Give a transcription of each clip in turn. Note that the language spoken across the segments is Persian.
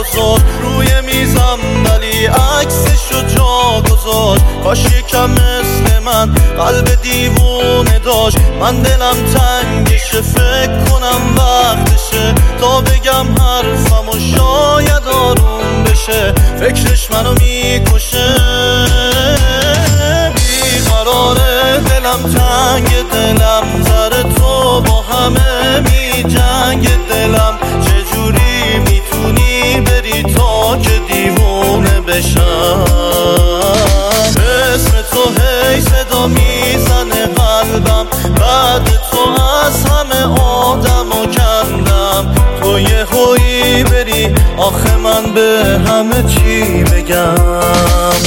بزرگ روی میزم ولی عکسشو جا گذاشت. کاش یکم مثل من قلب دیوونه داشت. من دلم تنگشه فکر کنم وقتشه تا بگم حرفم و شاید آروم بشه. فکرش منو میکشه بیقراره دلم تنگ دلم سر تو با همه می جنگ دلم. چجوری میتونی بری تا که دیوونه بشم؟ اسم تو هی صدا میزنه قلبم بعد تو از همه آدمو کندم. تو یه هویی بری آخه من به همه چی بگم؟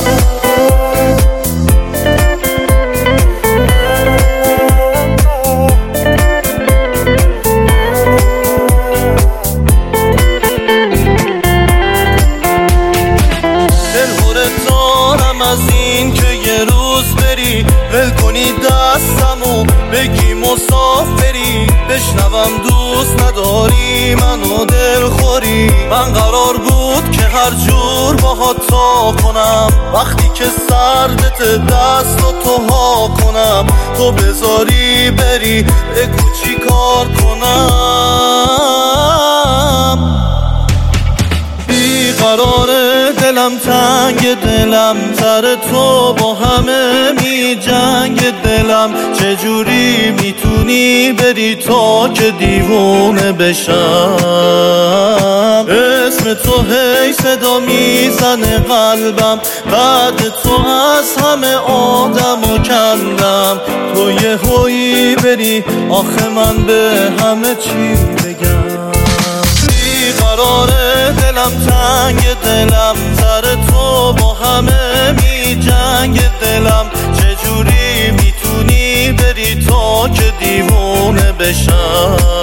از این که یه روز بری ول کنی دستمو بگی مسافری. بشنوم دوست نداری منو دلخوری. من قرار بود که هر جور باهات تا کنم وقتی که سردت دست و تو ها کنم. تو بذاری بری بگو چی کار کنم؟ بیقراره دلم تنگ دلم سر تو با همه می جنگ دلم. چجوری میتونی بری تا که دیوونه بشم؟ اسم تو هی صدا میزنه قلبم بعد تو از همه آدمو کندم. تو یه هویی بری آخه من به همه چی بگم؟ بیقراره دلم تنگ دلم سر تو با همه می جنگ دلم. چجوری میتونی بری تا که دیوونه بشم؟